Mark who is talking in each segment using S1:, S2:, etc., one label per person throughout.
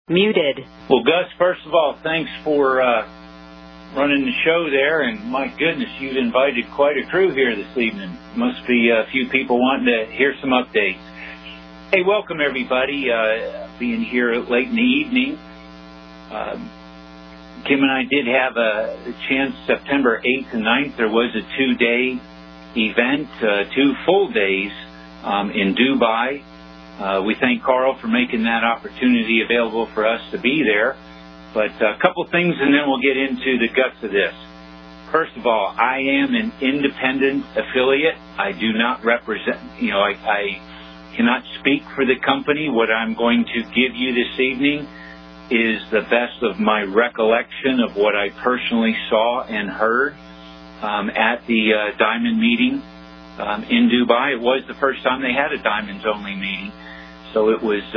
S1: Muted.
S2: Well, Gus, first of all, thanks for running the show there. And my goodness, you've invited quite a crew here this evening. Must be a few people wanting to hear some updates. Hey, welcome everybody. Being here late in the evening. Kim and I did have a chance September 8th and 9th. There was a 2-day event, 2 full days in Dubai. We thank Carl for making that opportunity available for us to be there. But a couple things, and then we'll get into the guts of this. First of all, I am an independent affiliate. I do not represent, I cannot speak for the company. What I'm going to give you this evening is the best of my recollection of what I personally saw and heard at the Diamond meeting in Dubai. It was the first time they had a Diamonds only meeting. So it was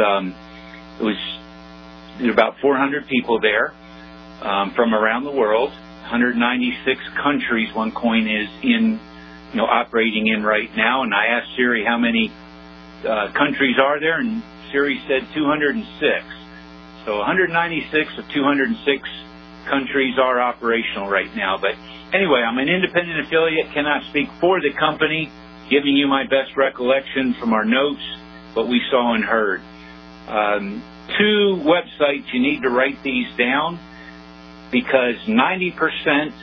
S2: there were about 400 people there from around the world, 196 countries OneCoin is in, operating in right now. And I asked Siri how many countries are there, and Siri said 206. So 196 of 206 countries are operational right now. But anyway, I'm an independent affiliate, cannot speak for the company, giving you my best recollection from our notes, what we saw and heard. 2 websites, you need to write these down because 99%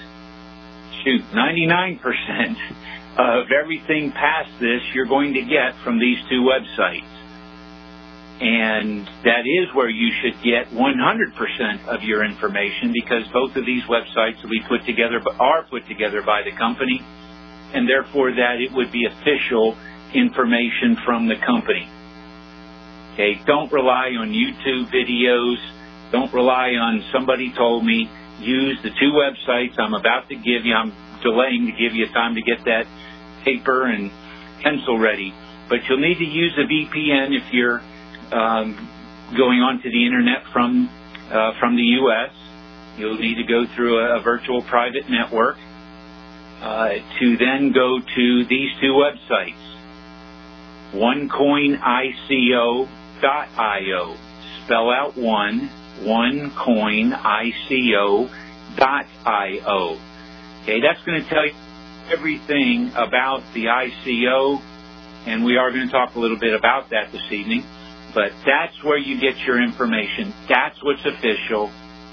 S2: of everything past this you're going to get from these 2 websites. And that is where you should get 100% of your information, because both of these websites will be are put together by the company, and therefore that it would be official information from the company. Okay, don't rely on YouTube videos. Don't rely on somebody told me. Use the 2 websites I'm about to give you. I'm delaying to give you time to get that paper and pencil ready. But you'll need to use a VPN if you're going onto the internet from the U.S. You'll need to go through a virtual private network to then go to these 2 websites. OneCoinICO.io. Spell out OneCoinICO.io. Okay, that's going to tell you everything about the ICO, and we are going to talk a little bit about that this evening. But that's where you get your information. That's what's official.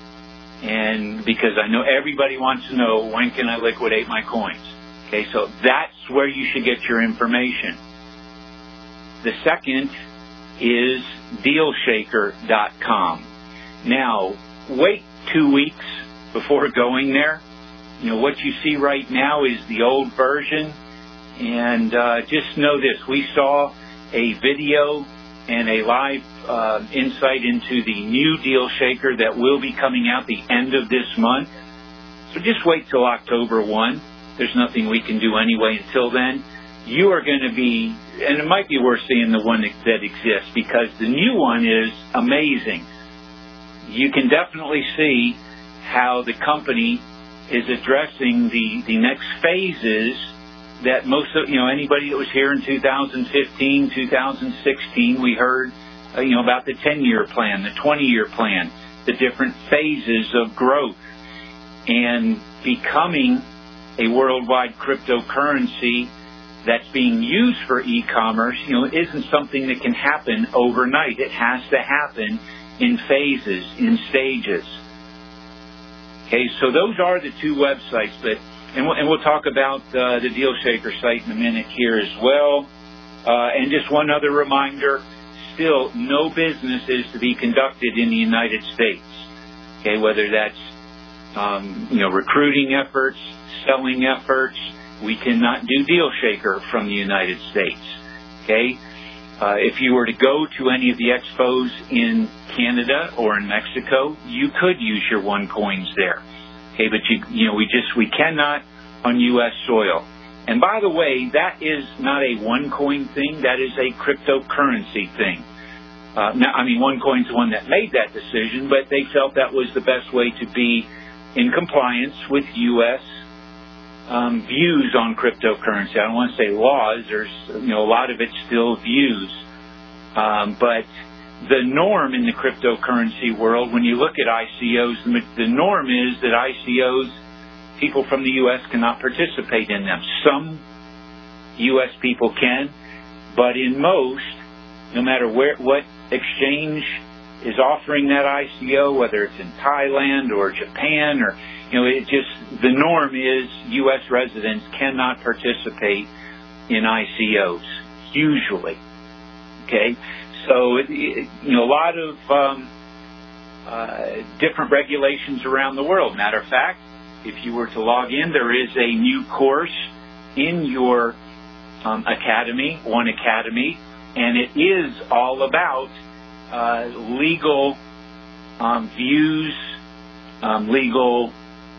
S2: And because I know everybody wants to know, when can I liquidate my coins? Okay, so that's where you should get your information. The second is dealshaker.com. Now, wait 2 weeks before going there. What you see right now is the old version. And just know this, we saw a video and a live insight into the new Deal Shaker that will be coming out the end of this month. So just wait till October 1. There's nothing we can do anyway until then. You are going to be, and it might be worth seeing the one that exists, because the new one is amazing. You can definitely see how the company is addressing the next phases that most of, anybody that was here in 2015, 2016, we heard, about the 10-year plan, the 20-year plan, the different phases of growth. And becoming a worldwide cryptocurrency that's being used for e-commerce, isn't something that can happen overnight. It has to happen in phases, in stages. Okay, so those are the 2 websites that, and we'll talk about the Deal Shaker site in a minute here as well. And just one other reminder, still no business is to be conducted in the United States. Okay, whether that's recruiting efforts, selling efforts, we cannot do Deal Shaker from the United States. Okay, if you were to go to any of the expos in Canada or in Mexico, you could use your OneCoins there. Okay, but we cannot on U.S. soil. And by the way, that is not a OneCoin thing. That is a cryptocurrency thing. OneCoin's the one that made that decision, but they felt that was the best way to be in compliance with U.S. Views on cryptocurrency. I don't want to say laws. There's, a lot of it's still views. But the norm in the cryptocurrency world, when you look at ICOs, the norm is that ICOs, people from the U.S. cannot participate in them. Some U.S. people can, but in most, no matter what exchange is offering that ICO, whether it's in Thailand or Japan, or the norm is U.S. residents cannot participate in ICOs usually. Okay, so a lot of different regulations around the world. Matter of fact, if you were to log in, there is a new course in your academy, One Academy, and it is all about legal views, legal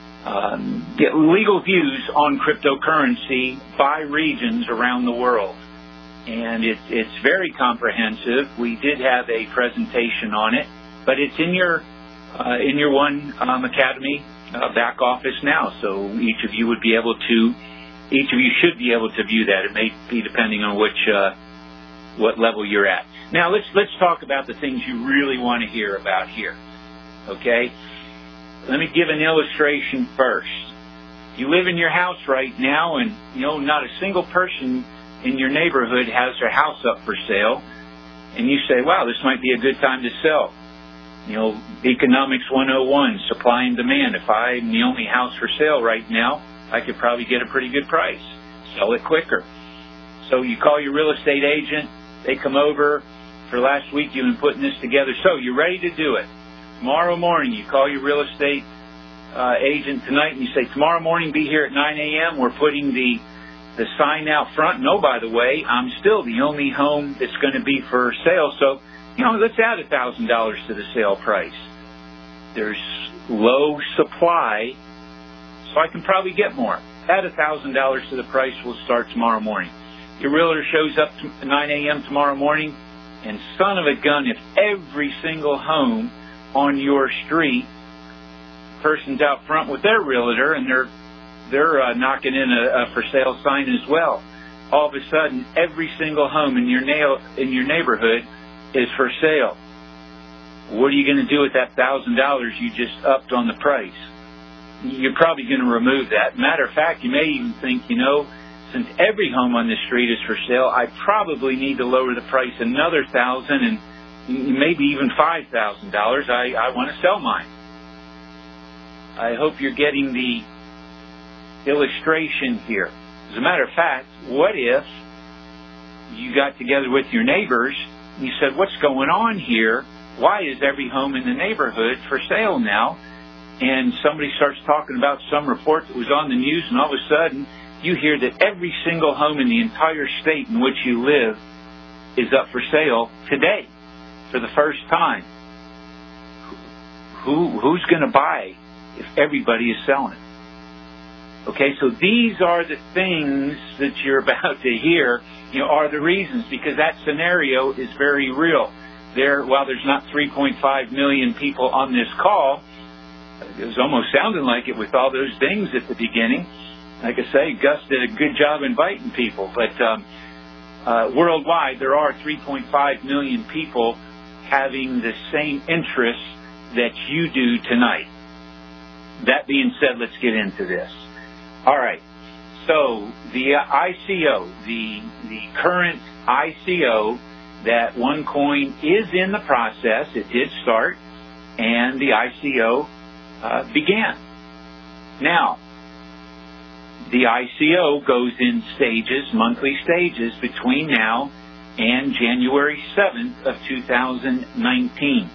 S2: views on cryptocurrency by regions around the world. And it's very comprehensive. We did have a presentation on it, but it's in your One Academy back office now. So each of you should be able to view that. It may be depending on what level you're at. Now let's talk about the things you really want to hear about here. Okay? Let me give an illustration first. You live in your house right now, and not a single person in your neighborhood has their house up for sale, and you say, wow, this might be a good time to sell. Economics 101, supply and demand. If I'm the only house for sale right now, I could probably get a pretty good price. Sell it quicker. So you call your real estate agent. They come over. For last week, you've been putting this together. So you're ready to do it. Tomorrow morning, you call your real estate agent tonight, and you say, tomorrow morning, be here at 9 a.m. We're putting the sign out front. No, by the way, I'm still the only home that's going to be for sale. So, let's add $1,000 to the sale price. There's low supply, so I can probably get more. Add $1,000 to the price. We'll start tomorrow morning. Your realtor shows up at 9 a.m. tomorrow morning, and son of a gun, if every single home on your street, person's out front with their realtor, and they're knocking in a for sale sign as well. All of a sudden, every single home in your neighborhood is for sale. What are you going to do with that $1,000 you just upped on the price? You're probably going to remove that. Matter of fact, you may even think, since every home on this street is for sale, I probably need to lower the price another $1,000 and maybe even $5,000. I want to sell mine. I hope you're getting the illustration here. As a matter of fact, what if you got together with your neighbors and you said, what's going on here? Why is every home in the neighborhood for sale now? And somebody starts talking about some report that was on the news, and all of a sudden you hear that every single home in the entire state in which you live is up for sale today for the first time. Who's going to buy if everybody is selling it? Okay, so these are the things that you're about to hear, are the reasons, because that scenario is very real. While there's not 3.5 million people on this call, it was almost sounding like it with all those dings at the beginning. Like I say, Gus did a good job inviting people, but worldwide there are 3.5 million people having the same interests that you do tonight. That being said, let's get into this. All right, so the ICO, the current ICO that OneCoin is in the process, it did start, and the ICO began. Now, the ICO goes in stages, monthly stages, between now and January 7th of 2019.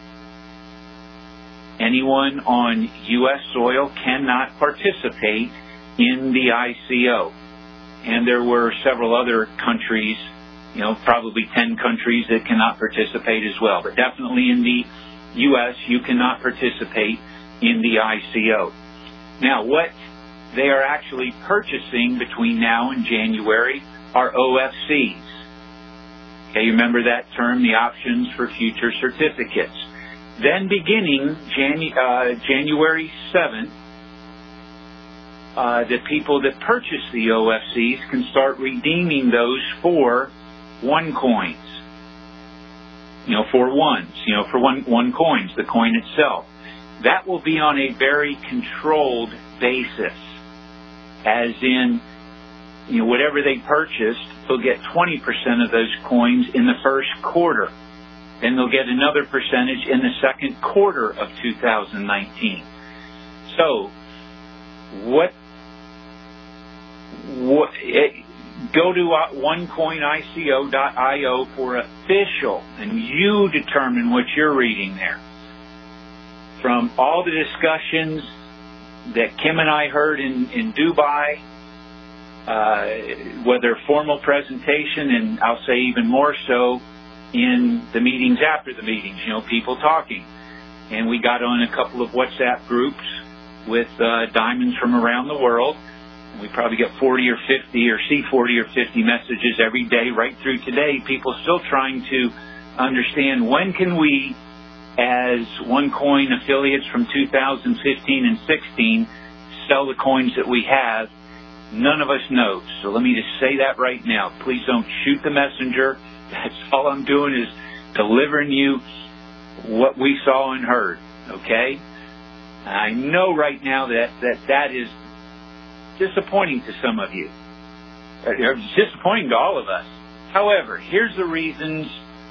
S2: Anyone on U.S. soil cannot participate in the ICO. And there were several other countries, probably 10 countries that cannot participate as well. But definitely in the U.S., you cannot participate in the ICO. Now, what they are actually purchasing between now and January are OFCs. Okay, you remember that term, the options for future certificates. Then beginning January 7th, the people that purchase the OFCs can start redeeming those for OneCoins. for ones, for one coins, the coin itself. That will be on a very controlled basis, as in, whatever they purchased, they'll get 20% of those coins in the first quarter. Then they'll get another percentage in the second quarter of 2019. So, go to onecoinico.io for official, and you determine what you're reading there. From all the discussions that Kim and I heard in Dubai, whether formal presentation, and I'll say even more so in the meetings after the meetings, people talking. And we got on a couple of WhatsApp groups with diamonds from around the world. We probably get 40 or 50 or see 40 or 50 messages every day right through today. People still trying to understand, when can we, as OneCoin affiliates from 2015 and 16, sell the coins that we have? None of us knows. So let me just say that right now. Please don't shoot the messenger. That's all I'm doing, is delivering you what we saw and heard. Okay? I know right now that is disappointing to some of you. It's disappointing to all of us. However, here's the reasons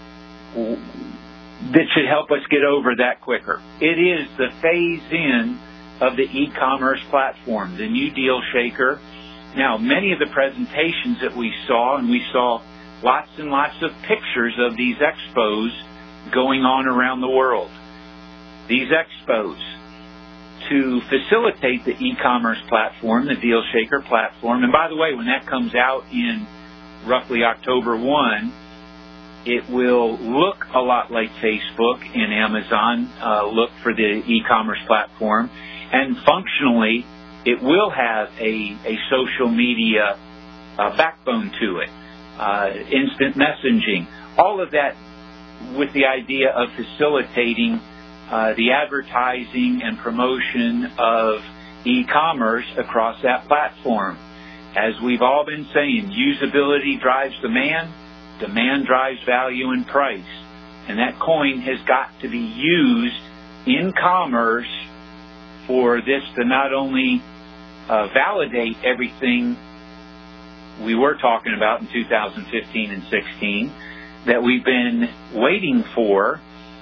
S2: that should help us get over that quicker. It is the phase-in of the e-commerce platform, the new Deal Shaker. Now, many of the presentations that we saw, and we saw lots and lots of pictures of these expos going on around the world. These expos, to facilitate the e-commerce platform, the Deal Shaker platform, and by the way, when that comes out in roughly October 1, it will look a lot like Facebook and Amazon look for the e-commerce platform, and functionally, it will have a social media backbone to it, instant messaging, all of that with the idea of facilitating the advertising and promotion of e-commerce across that platform. As we've all been saying, usability drives demand, demand drives value and price. And that coin has got to be used in commerce for this to not only validate everything we were talking about in 2015 and 16 that we've been waiting for.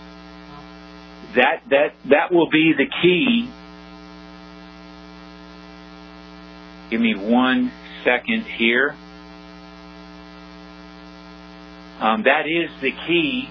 S2: That will be the key. Give me 1 second here. That is the key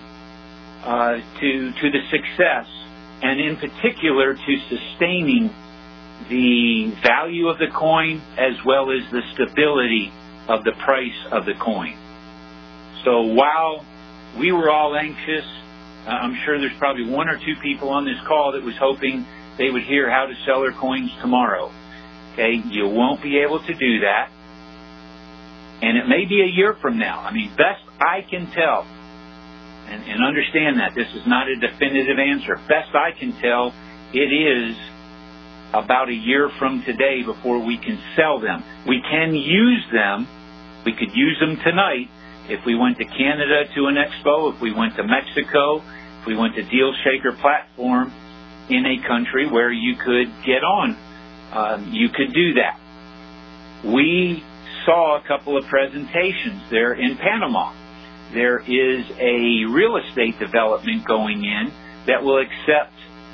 S2: to the success, and in particular to sustaining the value of the coin as well as the stability of the price of the coin. So while we were all anxious, I'm sure there's probably 1 or 2 people on this call that was hoping they would hear how to sell their coins tomorrow. Okay, you won't be able to do that. And it may be a year from now. I mean, best I can tell, and understand that this is not a definitive answer. Best I can tell, it is about a year from today before we can sell them. We can use them. We could use them tonight if we went to Canada to an expo, if we went to Mexico, if we went to Deal Shaker platform in a country where you could get on. You could do that. We saw a couple of presentations there in Panama. There is a real estate development going in that will accept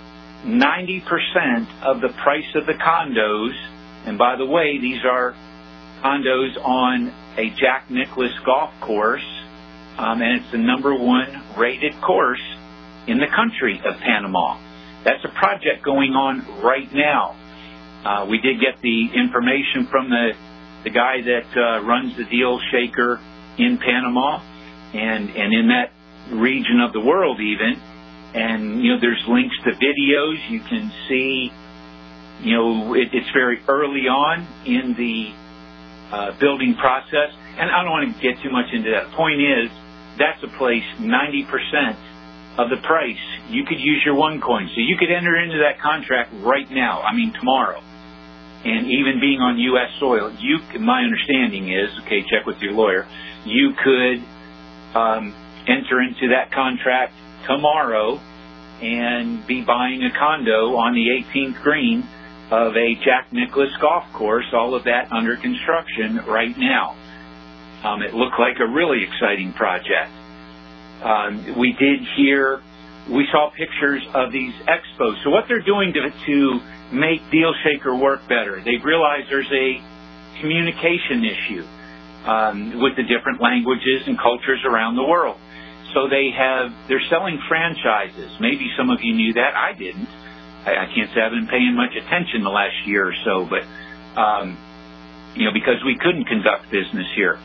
S2: 90% of the price of the condos. And by the way, these are condos on a Jack Nicklaus golf course, and it's the #1 rated course in the country of Panama. That's a project going on right now. We did get the information from the guy that runs the Deal Shaker in Panama and in that region of the world even. And, there's links to videos. You can see, it's very early on in the building process. And I don't want to get too much into that. Point is, that's a place 90% of the price. You could use your OneCoin. So you could enter into that contract right now. I mean, tomorrow. And even being on U.S. soil, my understanding is, okay, check with your lawyer, you could enter into that contract tomorrow and be buying a condo on the 18th green of a Jack Nicklaus golf course, all of that under construction right now. It looked like a really exciting project. We saw pictures of these expos. So what they're doing to make DealShaker work better, they've realized there's a communication issue with the different languages and cultures around the world. So they're selling franchises. Maybe some of you knew that. I didn't. I can't say I've been paying much attention the last year or so, but because we couldn't conduct business here.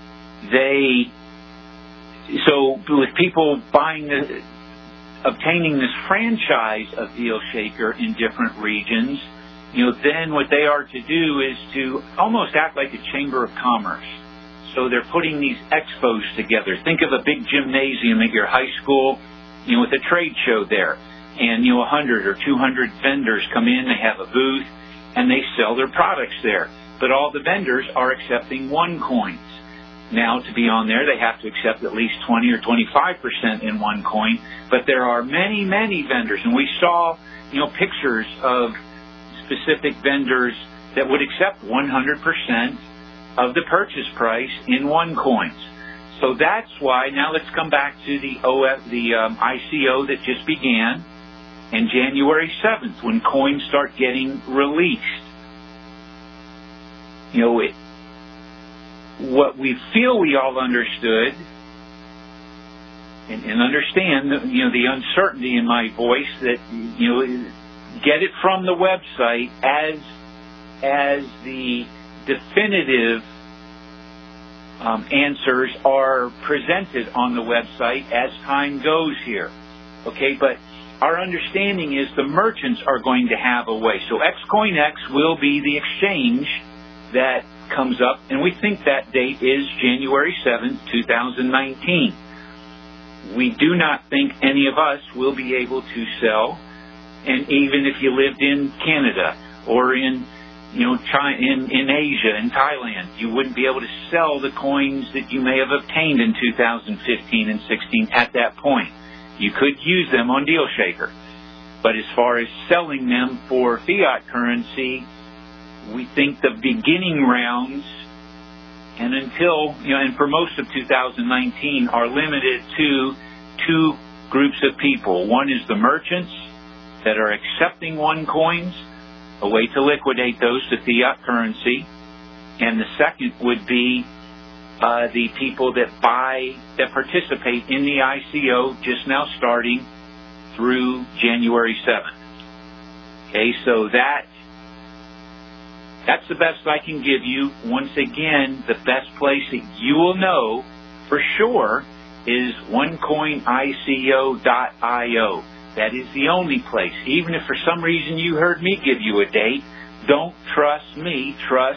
S2: So with people obtaining this franchise of DealShaker in different regions, then what they are to do is to almost act like a chamber of commerce. So they're putting these expos together. Think of a big gymnasium at your high school, with a trade show there. And, 100 or 200 vendors come in, they have a booth, and they sell their products there. But all the vendors are accepting OneCoins. Now, to be on there, they have to accept at least 20 or 25% in OneCoin. But there are many, many vendors. And we saw, pictures of specific vendors that would accept 100% of the purchase price in OneCoins. So that's why, now let's come back to the ICO that just began, and January 7th, when coins start getting released. What we feel we all understood and understand, the uncertainty in my voice that, get it from the website as the definitive answers are presented on the website as time goes here. Okay, but our understanding is the merchants are going to have a way. So XCoinX will be the exchange that comes up, and we think that date is January 7th, 2019. We do not think any of us will be able to sell, and even if you lived in Canada or in China, in Asia, in Thailand, you wouldn't be able to sell the coins that you may have obtained in 2015 and 16 at that point. You could use them on DealShaker. But as far as selling them for fiat currency, we think the beginning rounds and until, and for most of 2019 are limited to two groups of people. One is the merchants that are accepting OneCoins, a way to liquidate those to fiat currency. And the second would be the people that participate in the ICO just now starting through January 7th. Okay, so that's the best I can give you. Once again, the best place that you will know for sure is OneCoinICO.io. That is the only place. Even if for some reason you heard me give you a date, don't trust me. Trust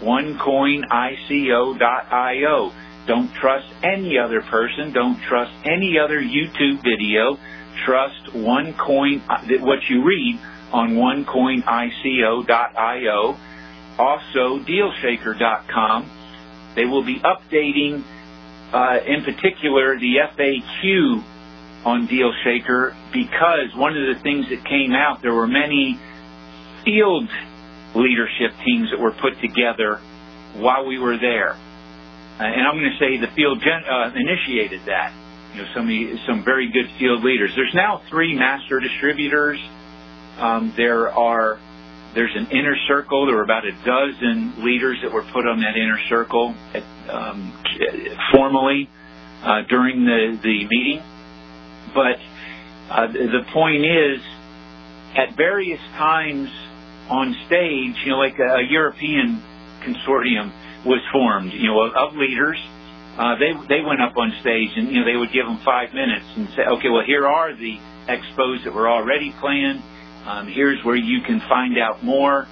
S2: OneCoinICO.io. Don't trust any other person. Don't trust any other YouTube video. Trust what you read on OneCoinICO.io. Also, DealShaker.com. They will be updating, in particular, the FAQ on DealShaker, because one of the things that came out, there were many field leadership teams that were put together while we were there. And I'm going to say the field initiated that. Some very good field leaders. There's now 3 master distributors. There's an inner circle. There were about a dozen leaders that were put on that inner circle formally during the meeting. But the point is, at various times on stage, like a European consortium was formed, of leaders. They went up on stage and, they would give them 5 minutes and say, okay, well, here are the expos that were already planned. Here's where you can find out more.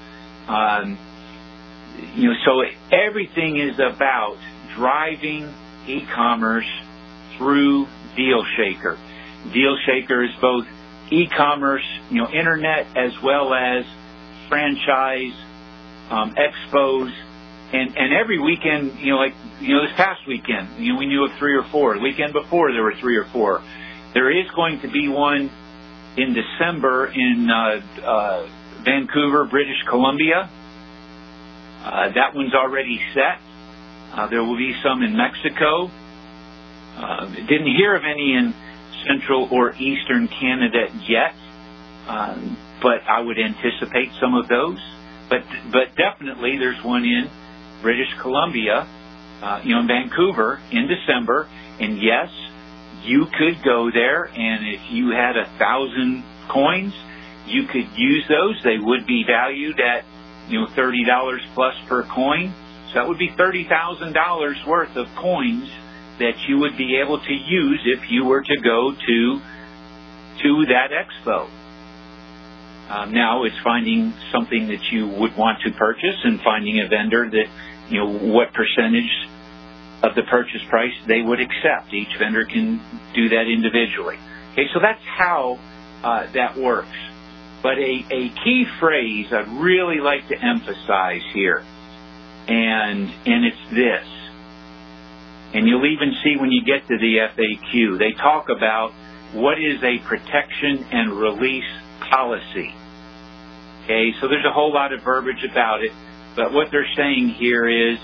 S2: So everything is about driving e-commerce through DealShaker. DealShaker is both e-commerce, internet, as well as franchise, expos, And every weekend, this past weekend, we knew of 3 or 4. The weekend before, there were 3 or 4. There is going to be one in December in Vancouver, British Columbia. That one's already set. There will be some in Mexico. Didn't hear of any in Central or Eastern Canada yet, but I would anticipate some of those. But definitely there's one in British Columbia, in Vancouver in December. And yes, you could go there, and if you had 1,000 coins, you could use those. They would be valued at, $30 plus per coin. So that would be $30,000 worth of coins that you would be able to use if you were to go to that expo. Now it's finding something that you would want to purchase and finding a vendor that, what percentage of the purchase price they would accept. Each vendor can do that individually. Okay, so that's how that works. But a key phrase I'd really like to emphasize here, and it's this. And you'll even see when you get to the FAQ, they talk about what is a protection and release policy. Okay, so there's a whole lot of verbiage about it, but what they're saying here is,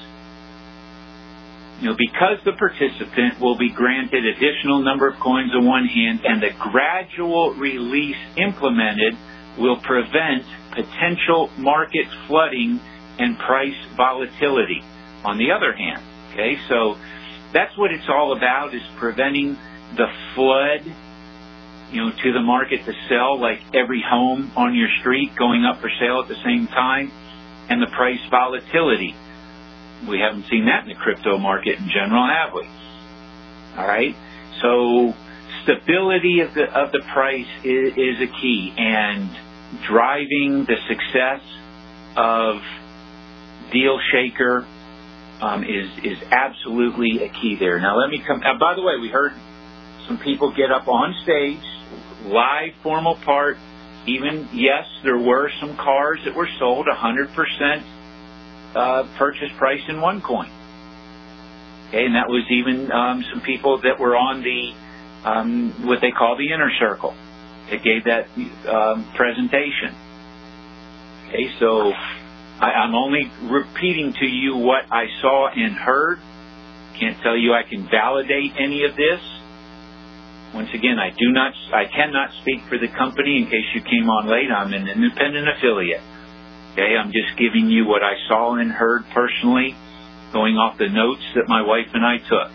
S2: because the participant will be granted additional number of coins on one hand, and the gradual release implemented will prevent potential market flooding and price volatility on the other hand. Okay, so that's what it's all about, is preventing the flood, to the market to sell, like every home on your street going up for sale at the same time, and the price volatility. We haven't seen that in the crypto market in general, have we? All right. So stability of the price is a key, and driving the success of Deal Shaker is absolutely a key there. Now let me come. By the way, we heard some people get up on stage, live formal part. Even, yes, there were some cars that were sold 100% purchase price in OneCoin. Okay, and that was even some people that were on the what they call the inner circle. They gave that presentation. Okay, so I'm only repeating to you what I saw and heard. Can't tell you I can validate any of this. Once again, I cannot speak for the company. In case you came on late, I'm an independent affiliate. Okay, I'm just giving you what I saw and heard personally, going off the notes that my wife and I took.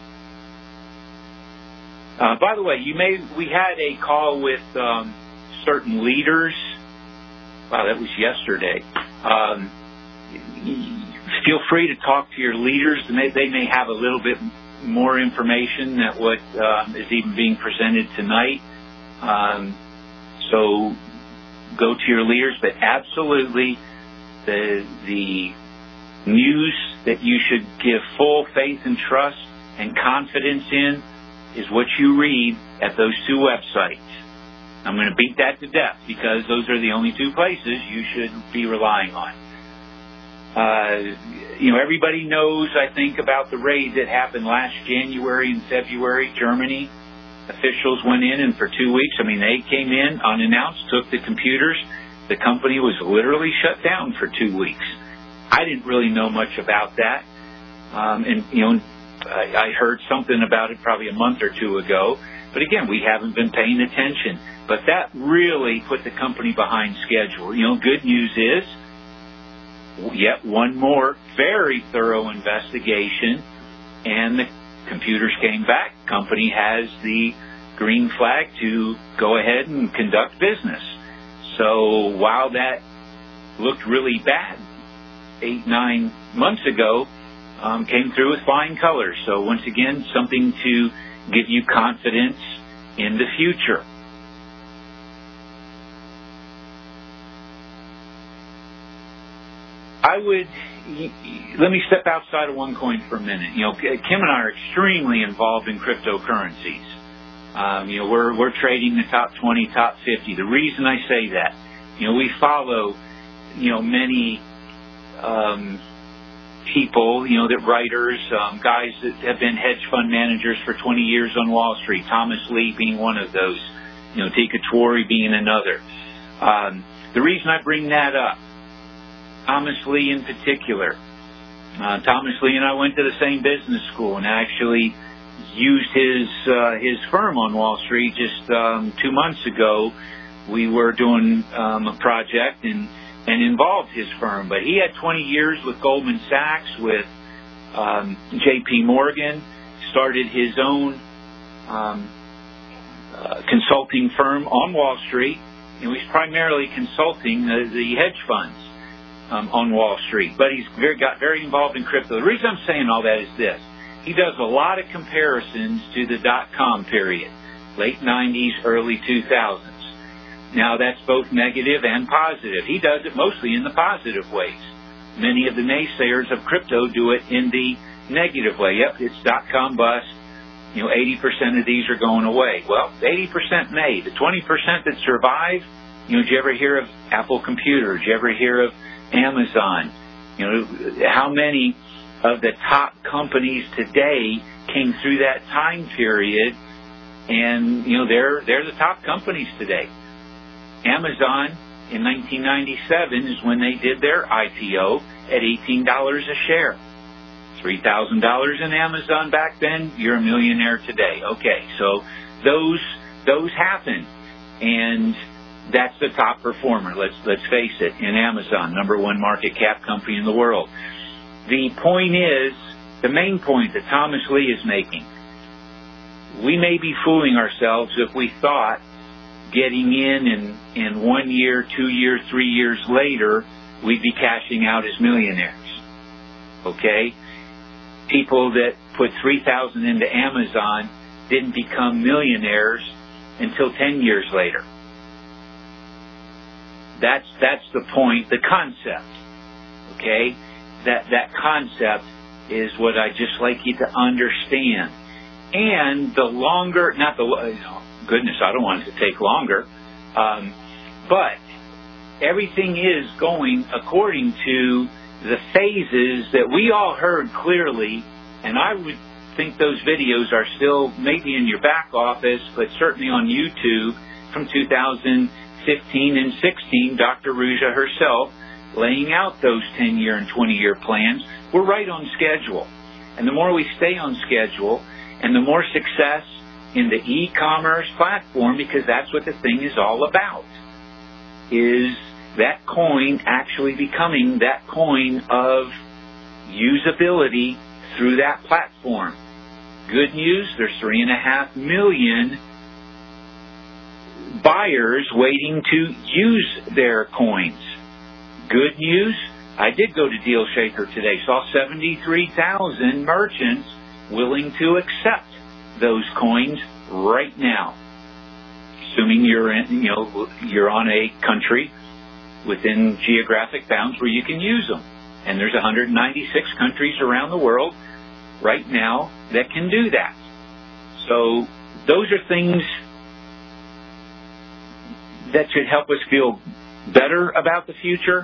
S2: By the way, we had a call with certain leaders. Wow, that was yesterday. Feel free to talk to your leaders. They may have a little bit more information than what is even being presented tonight. So go to your leaders, but absolutely the news that you should give full faith and trust and confidence in is what you read at those 2 websites. I'm going to beat that to death because those are the only 2 places you should be relying on. Everybody knows, I think, about the raid that happened last January and February. Germany officials went in, and for 2 weeks, they came in unannounced, took the computers. The company was literally shut down for 2 weeks. I didn't really know much about that. I heard something about it probably a month or 2 ago. But again, we haven't been paying attention. But that really put the company behind schedule. Good news is, yet one more very thorough investigation, and the computers came back. Company has the green flag to go ahead and conduct business. So while that looked really bad 8-9 months ago, came through with flying colors. So once again, something to give you confidence in the future. Let me step outside of OneCoin for a minute. Kim and I are extremely involved in cryptocurrencies. We're trading the top 20, top 50. The reason I say that, we follow, many people, that writers, guys that have been hedge fund managers for 20 years on Wall Street, Thomas Lee being one of those, Teeka Tiwari being another. The reason I bring that up, Thomas Lee in particular, Thomas Lee and I went to the same business school and actually used his firm on Wall Street just 2 months ago. We were doing a project and involved his firm. But he had 20 years with Goldman Sachs, with J.P. Morgan, started his own consulting firm on Wall Street. He's primarily consulting the hedge funds on Wall Street. But he's got very involved in crypto. The reason I'm saying all that is this. He does a lot of comparisons to the dot-com period, late 90s, early 2000s. Now, that's both negative and positive. He does it mostly in the positive ways. Many of the naysayers of crypto do it in the negative way. Yep, it's dot-com bust. 80% of these are going away. Well, 80% may. The 20% that survive, did you ever hear of Apple Computer? Did you ever hear of Amazon? How many of the top companies today came through that time period, and they're the top companies today. Amazon in 1997 is when they did their IPO at $18 a share. $3,000 in Amazon back then, you're a millionaire today. Okay, so those happen, and that's the top performer. Let's face it. In Amazon, #1 market cap company in the world. The point is, the main point that Thomas Lee is making, we may be fooling ourselves if we thought getting in 1 year, 2 years, 3 years later, we'd be cashing out as millionaires. Okay? People that put $3,000 into Amazon didn't become millionaires until 10 years later. That's the point, the concept. Okay? That concept is what I just like you to understand. And the longer, goodness, I don't want it to take longer, but everything is going according to the phases that we all heard clearly, and I would think those videos are still maybe in your back office, but certainly on YouTube from 2015 and 16, Dr. Ruja herself laying out those 10-year and 20-year plans. We're right on schedule. And the more we stay on schedule, and the more success in the e-commerce platform, because that's what the thing is all about, is that coin actually becoming that coin of usability through that platform. Good news, there's 3.5 million buyers waiting to use their coins. Good news, I did go to DealShaker today, saw 73,000 merchants willing to accept those coins right now. Assuming you're on a country within geographic bounds where you can use them. And there's 196 countries around the world right now that can do that. So those are things that should help us feel better about the future.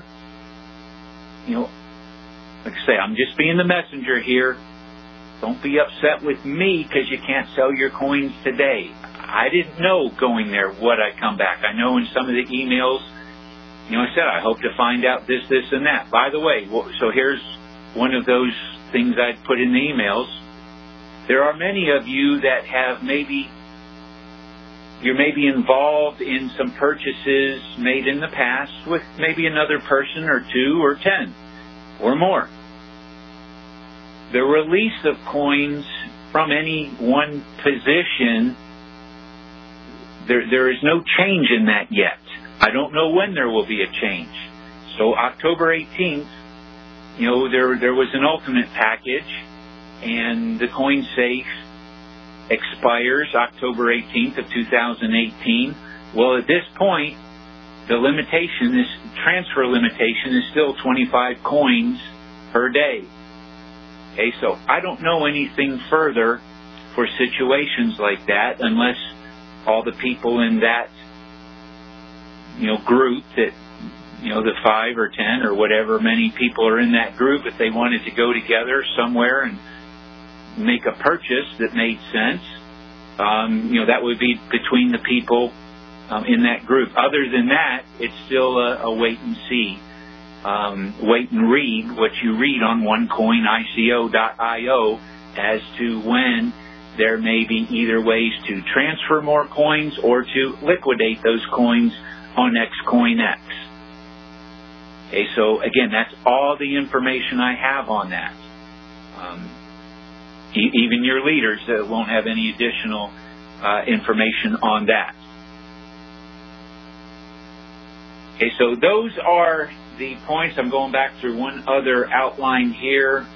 S2: Like I say, I'm just being the messenger here. Don't be upset with me because you can't sell your coins today. I didn't know going there what I'd come back. I know in some of the emails, I said, I hope to find out this, and that. By the way, so here's one of those things I'd put in the emails. There are many of you that have you're maybe involved in some purchases made in the past with maybe another person or 2 or 10 or more. The release of coins from any one position, there is no change in that yet. I don't know when there will be a change. So October 18th, there was an ultimate package, and the CoinSafe expires October 18th of 2018. Well, at this point, the transfer limitation is still 25 coins per day. Okay, so I don't know anything further for situations like that unless all the people in that group that the 5 or 10 or whatever many people are in that group, if they wanted to go together somewhere and make a purchase that made sense, that would be between the people in that group. Other than that, it's still a wait and see. Wait and read what you read on onecoinico.io as to when there may be either ways to transfer more coins or to liquidate those coins on XCoinX. Okay, so again, that's all the information I have on that. Even your leaders won't have any additional information on that. Okay, so those are the points. I'm going back through one other outline here.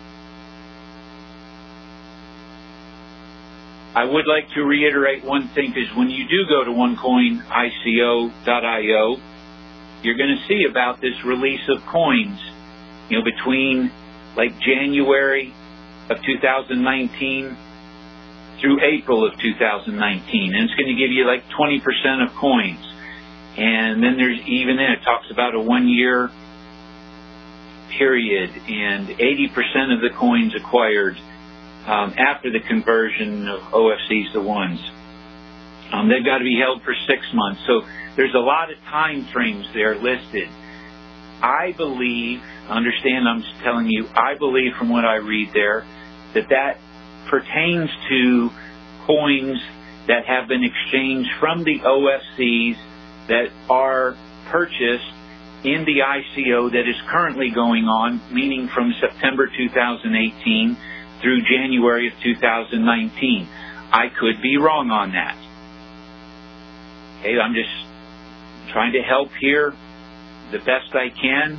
S2: I would like to reiterate one thing, because when you do go to onecoinico.io, you're going to see about this release of coins, between like January of 2019 through April of 2019. And it's going to give you like 20% of coins. And then it talks about a 1-year period, and 80% of the coins acquired after the conversion of OFCs to ones. They've got to be held for 6 months. So there's a lot of time frames there listed. I believe I'm telling you, I believe from what I read there that pertains to coins that have been exchanged from the OFCs that are purchased in the ICO that is currently going on, meaning from September 2018 through January of 2019. I could be wrong on that. Okay, I'm just trying to help here the best I can.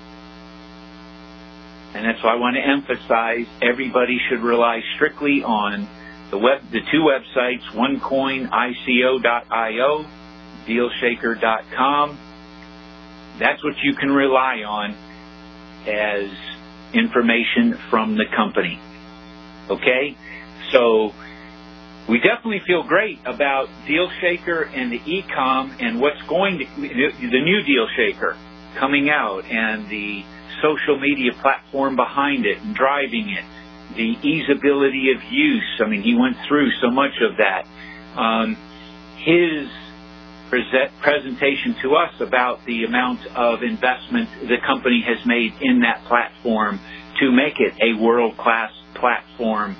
S2: And that's why I want to emphasize everybody should rely strictly on the two websites, onecoinico.io, dealshaker.com. That's what you can rely on as information from the company. Okay? So we definitely feel great about DealShaker and the e-com and what's the new DealShaker coming out, and the social media platform behind it and driving it, the easeability of use. I mean, he went through so much of that. His presentation to us about the amount of investment the company has made in that platform to make it a world-class platform.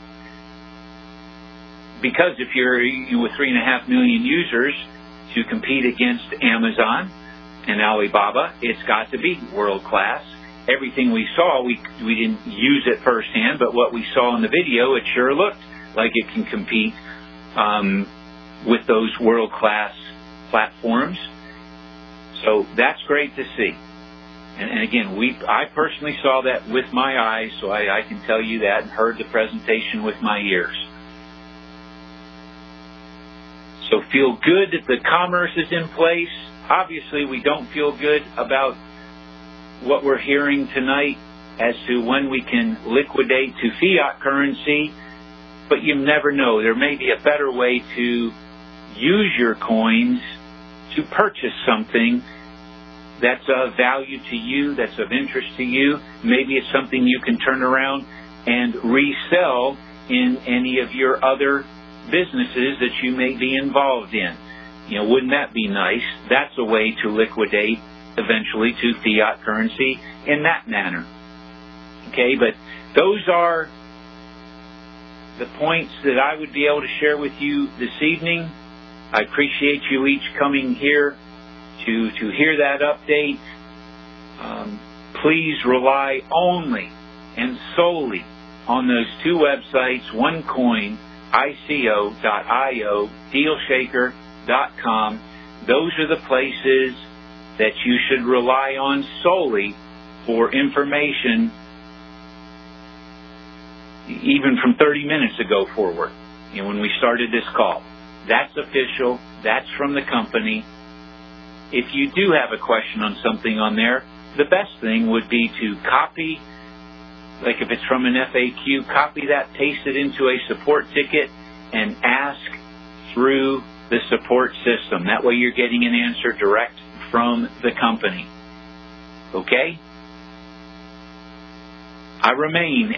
S2: Because if you're with 3.5 million users to compete against Amazon and Alibaba, it's got to be world-class. Everything we saw, we didn't use it firsthand, but what we saw in the video, it sure looked like it can compete with those world-class platforms. So that's great to see. And again, I personally saw that with my eyes, so I can tell you that, and heard the presentation with my ears. So feel good that the commerce is in place. Obviously, we don't feel good about what we're hearing tonight as to when we can liquidate to fiat currency, but you never know. There may be a better way to use your coins to purchase something that's of value to you, that's of interest to you. Maybe it's something you can turn around and resell in any of your other businesses that you may be involved in. Wouldn't that be nice? That's a way to liquidate eventually to fiat currency in that manner. Okay, but those are the points that I would be able to share with you this evening. I appreciate you each coming here to hear that update. Please rely only and solely on those two websites, onecoinico.io, dealshaker.com. Those are the places that you should rely on solely for information, even from 30 minutes ago forward, when we started this call. That's official. That's from the company. If you do have a question on something on there, the best thing would be to copy, like if it's from an FAQ, copy that, paste it into a support ticket, and ask through the support system. That way you're getting an answer direct from the company. Okay? I remain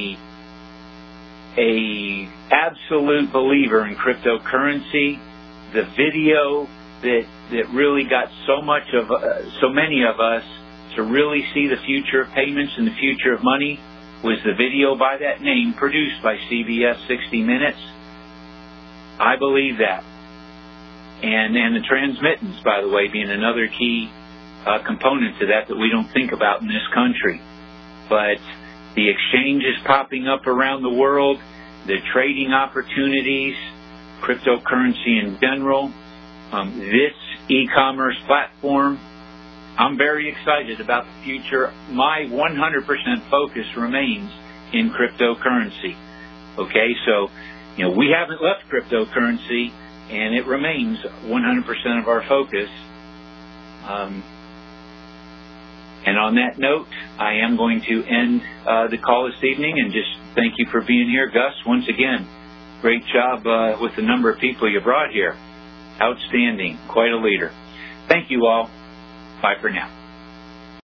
S2: a absolute believer in cryptocurrency. The video that really got so many of us to really see the future of payments and the future of money was the video by that name produced by CBS 60 Minutes. I believe that. And the transmittance, by the way, being another key component to that we don't think about in this country. But the exchanges popping up around the world, the trading opportunities, cryptocurrency in general, this e-commerce platform, I'm very excited about the future. My 100% focus remains in cryptocurrency. Okay, so, we haven't left cryptocurrency, and it remains 100% of our focus. And on that note, I am going to end the call this evening and just thank you for being here. Gus, once again, great job with the number of people you brought here. Outstanding. Quite a leader. Thank you all. Bye for now.